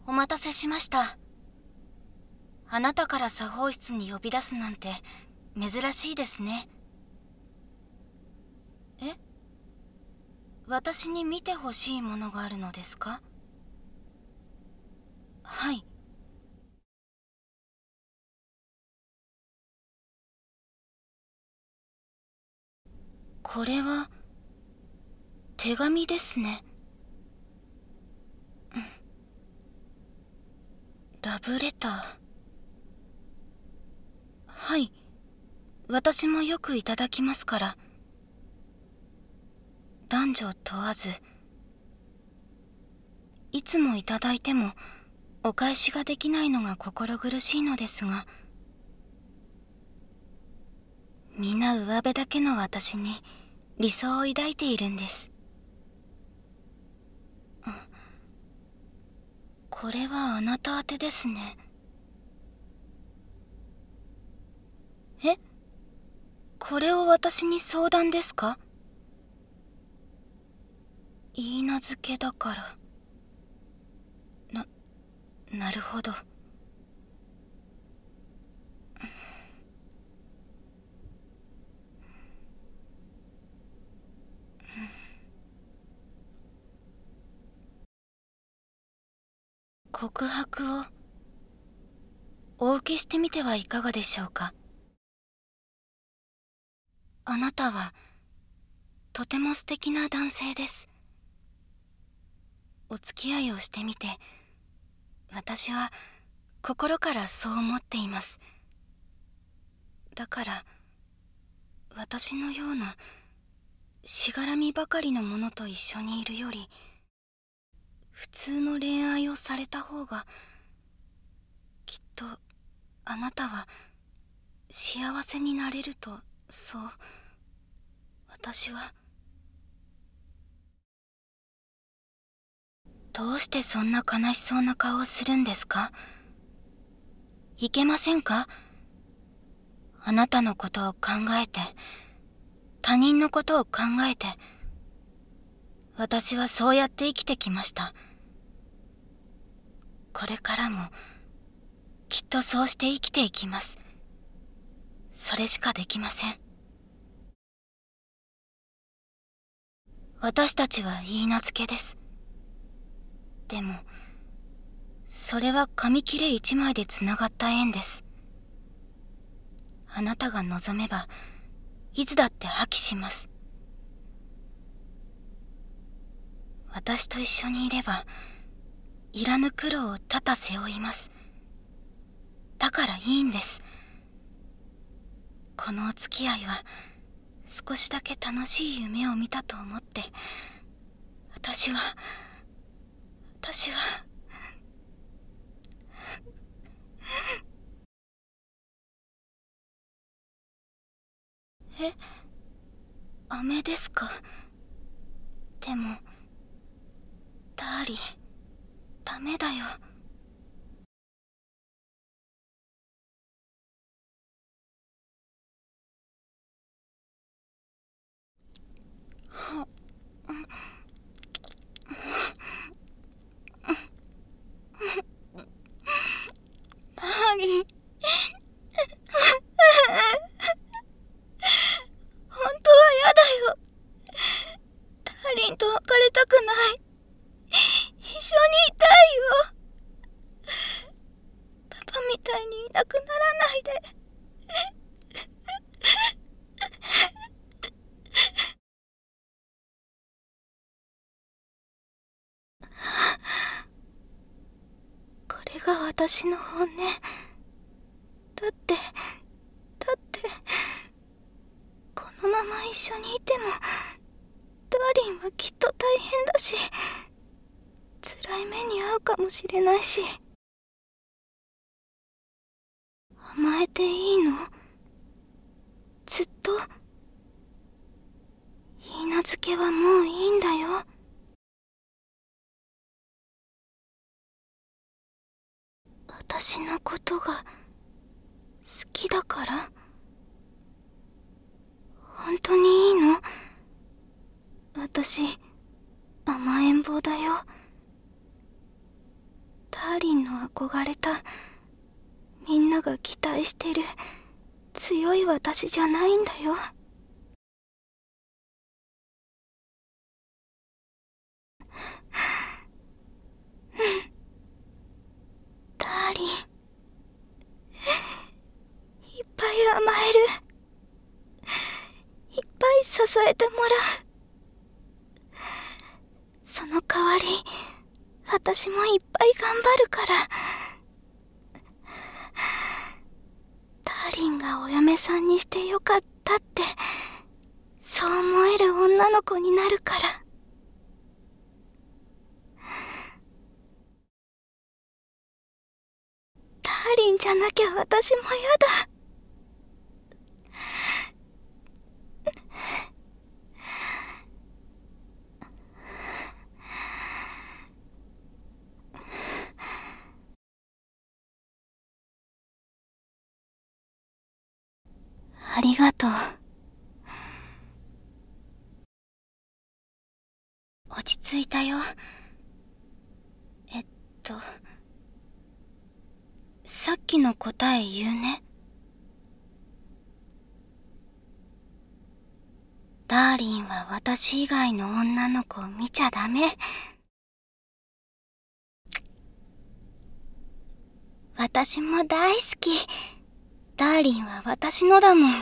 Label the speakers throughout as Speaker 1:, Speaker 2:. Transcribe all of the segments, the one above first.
Speaker 1: お待たせしました。あなたから作法室に呼び出すなんて珍しいですね。え？私に見てほしいものがあるのですか？はい。これは手紙ですね。ラブレター。はい。私もよくいただきますから。男女問わず。いつもいただいてもお返しができないのが心苦しいのですが、皆上辺だけの私に理想を抱いているんです。これはあなた宛てですね。え？これを私に相談ですか？許嫁だから。なるほど。告白をお受けしてみてはいかがでしょうか。あなたはとても素敵な男性です。お付き合いをしてみて、私は心からそう思っています。だから私のようなしがらみばかりの者と一緒にいるより、普通の恋愛をされた方がきっとあなたは幸せになれると、そう私は。どうしてそんな悲しそうな顔をするんですか？いけませんか？あなたのことを考えて、他人のことを考えて、私はそうやって生きてきました。これからもきっとそうして生きていきます。それしかできません。私たちは許嫁です。でもそれは紙切れ一枚でつながった縁です。あなたが望めばいつだって破棄します。私と一緒にいればいらぬ苦労を多々背負います。だからいいんです。このお付き合いは少しだけ楽しい夢を見たと思って、私はえ、飴ですか？でもダーリン、ダメだよ。ダーリン、本当は嫌だよ。ダーリンと別れたくない。一緒にいたいよ。パパみたいにいなくならないで。これが私の本音。だってこのまま一緒にいてもダーリンはきっと大変だし、辛い目に遭うかもしれないし。甘えていいの？ずっと。許嫁はもういいんだよ。私のことが好きだから？本当にいいの？私甘えん坊だよ。 ダーリンの憧れた、みんなが期待してる強い私じゃないんだよ。ダーリン、いっぱい甘える、いっぱい支えてもらう。その代わり私もいっぱい頑張るから。ダーリンがお嫁さんにしてよかったって、そう思える女の子になるから。ダーリンじゃなきゃ私もやだ。ありがとう。落ち着いたよ。さっきの答え言うね。ダーリンは私以外の女の子を見ちゃダメ。私も大好き。ダーリンは私のだもん。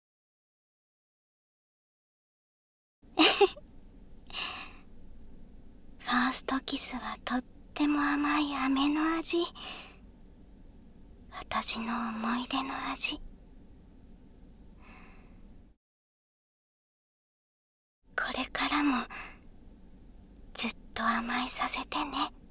Speaker 1: ファーストキスはとっても甘い飴の味。私の思い出の味。これからもずっと甘えさせてね。